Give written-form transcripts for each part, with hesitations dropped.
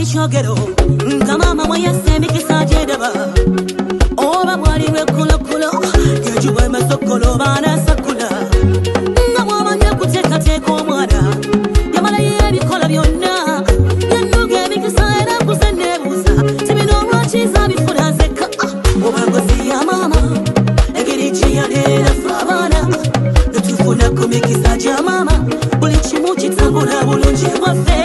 chogero ngamama moya semiki sajedaba oba bwali rekulo kulo yajuba masokolo bana sakula ngamama nyakuteka teka omwana yamala yebikola byonna yanduga ebikisaera kusenebuza tibino lwakiza bifuna nzeka obangozi ya mama egeri kiyadera fabana netufuna kumikisa gya mama buli kimu kitambula bulungi waffe.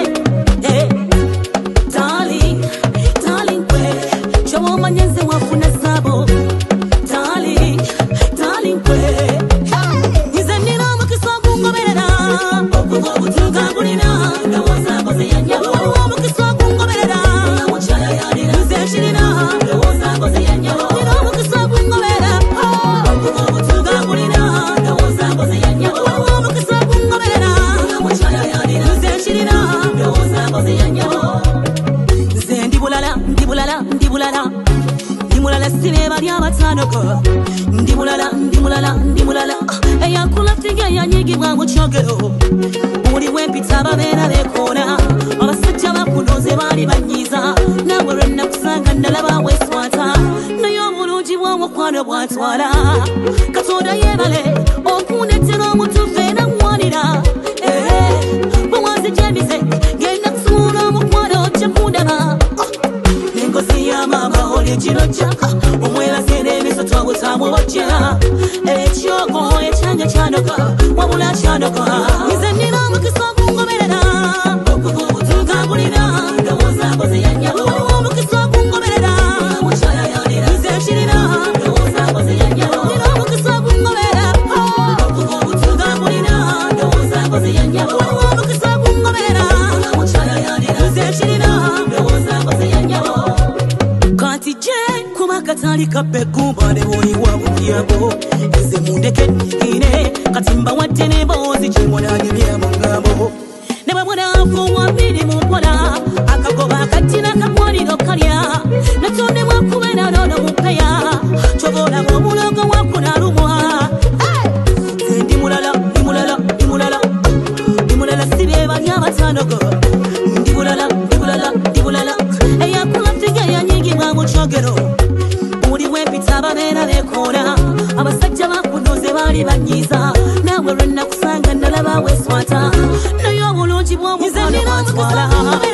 Ndimulala sibe bali abatanoko ndimulala eyakula figa yanyigibwa mu kyogero buli wempita babeera bekoona abasajja bakunoze baali banyiza nawe lwenna kusanga ndalaba weeswata naye obulungi bw'omukwano bwatwala Katonda yeebale okundeetera omutuufu era ŋŋwanira bwe gyemize genda kusuula omukwano ojja kundaba nengozi ya mama oli kirojja omwebase n'emisoto obutamu bojja ekyogo ekyanja kyanoka wabula kyanoka nze nnina omukisa okungoberera okugubutungambulira ndowooza mboze ya nnyabo omukisa okungoberera mukyala yalira nze nkirina ndowooza mboze ya nnyabo nina omukisa okungoberera okugubutungambulira ndowooza mboze ya nnyabo omukisa okungoberera mukyala yalira nze nkirina ndowooza mboze ya nnyabo kanti je kuba katali kabbegumba ne boliwa butyabo nze mundeke ine katimba wadde n'emboozi kimunanyumya mu ngambo ne bwebunaafu wabiri mu mpola akagoba akatina kakwaliro kalya natondebwa kubeera nono mupeya kyoboolaba omulogo wakunalumwa nze ndimulala sibe bali abatanogo ndibulala eyakula figa yanyigibwa mu kyogero buli wempita babeera bekoona abasajja bakunoze baali banyiza nawe lwenna kusanga ndalaba weeswata naye obulungi bw'omukwano bwatwala